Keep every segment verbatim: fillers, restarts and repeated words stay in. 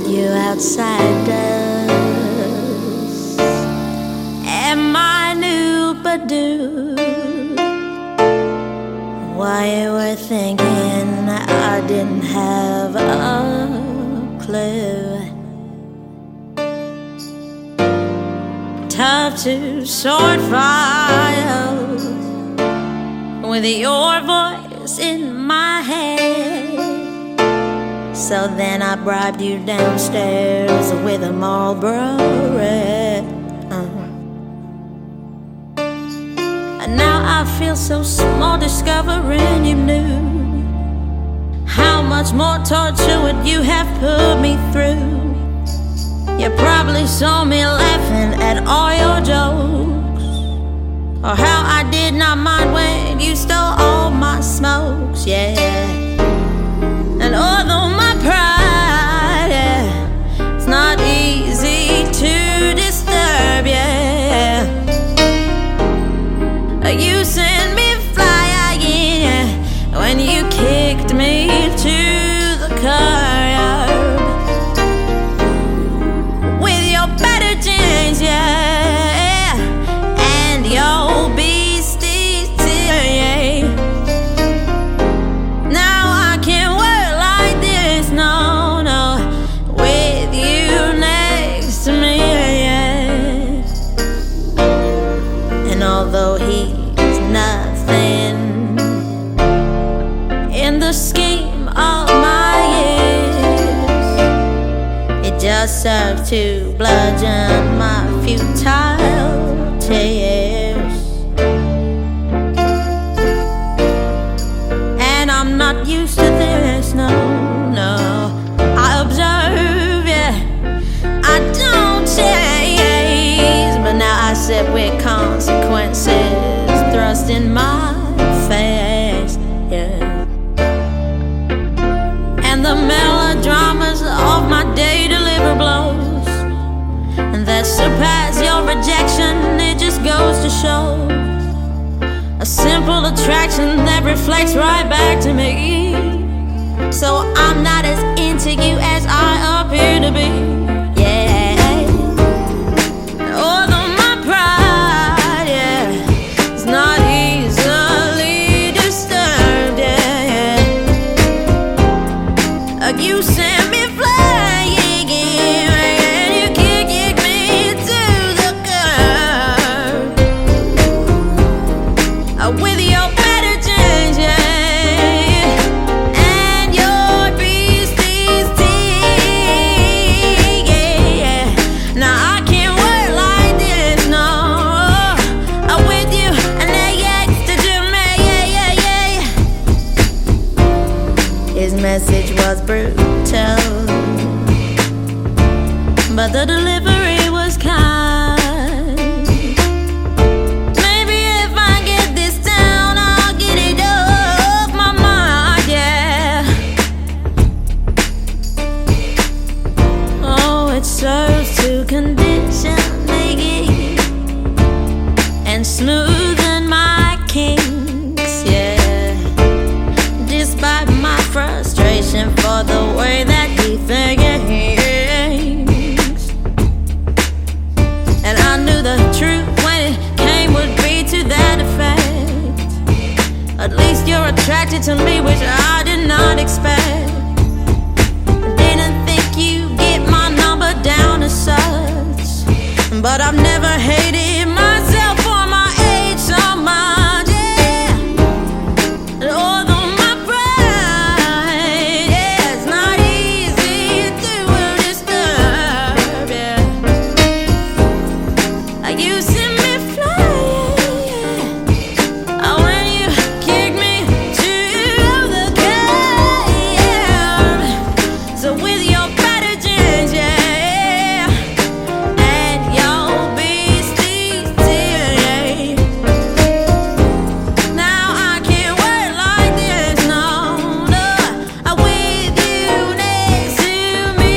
you outsiders. Am I new but do? Why you were thinking I didn't have a clue? Tough to sort files with your voice in my head. So then I bribed you downstairs with a Marlboro Red. uh-huh. And now I feel so small discovering you knew how much more torture would you have put me through. You probably saw me laughing at all your jokes, or how I did not mind when you stole all my smokes, yeah. And although my pride, yeah, it's not easy to disturb, yeah, you sent me flying, yeah, when you kicked me to the car with your better jeans, yeah, and your beastie still, yeah. Now I can't work like this, no, no, with you next to me, yeah. And although he's nothing in the scheme of my years, it just served to bludgeon my futile tears. And I'm not used to this, no, no. I observe, yeah, I don't chase, but now I sit with consequences thrust in my face, yeah. And the melodramas of my day deliver blows, and that surpass your rejection. It just goes to show a simple attraction that reflects right back to me. So I'm not as into you as I appear to be, yeah. Although my pride, yeah, is not easily disturbed, yeah. You sent me flying, and you kicked me to the curb with your better jeans, yeah, and your beastie's teeth, yeah. Now I can't work like this, no, I'm with you and that next to me, yeah, yeah, yeah. His message was brutal, but the delivery was kind. Maybe if I get this down, I'll get it off my mind, yeah. Oh, it serves to condition me and smoothen my kinks, yeah. Despite my frustration for the way that he thinks, and I knew the truth when it came would be to that effect. At least you're attracted to me, which I did not expect. Didn't think you get my number down as such, but I've never hated myself for my age so much, yeah. And although my pride, yeah, it's not easy to disturb, yeah. You sent me flying, yeah, when you kicked me to the curb. So with your better jeans, yeah, and your beastie still, yeah. Now I can't work like this, no, no. I'm with you next to me,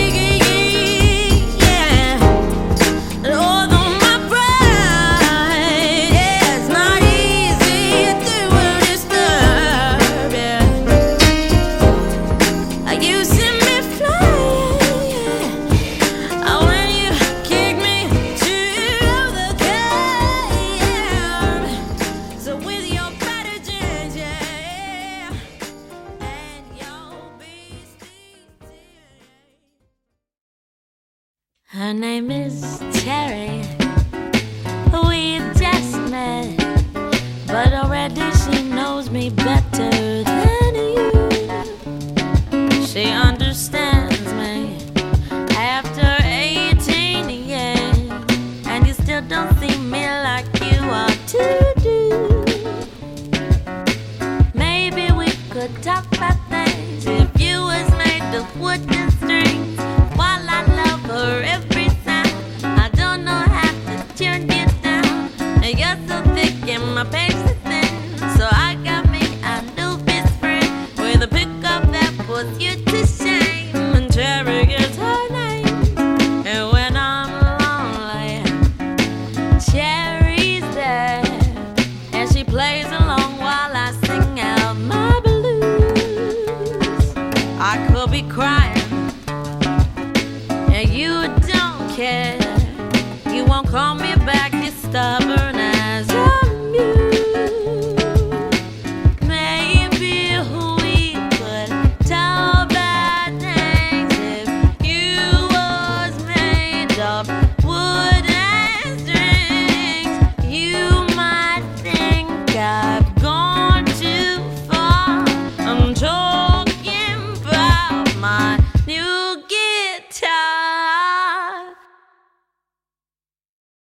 yeah. And although my pride, yeah, it's not easy to disturb, yeah. You sent me flying, yeah, Her name is Terry. We just met, but already she knows me better than you. She understands me after eighteen years, and you still don't see me like you ought to do. Maybe we could talk about things if you was made of wood and strings. While I love her every sound, I don't know how to turn you down. You're so thick and my patience is thin, so I got me a new best friend with a pickup that puts you to shame. And Terry is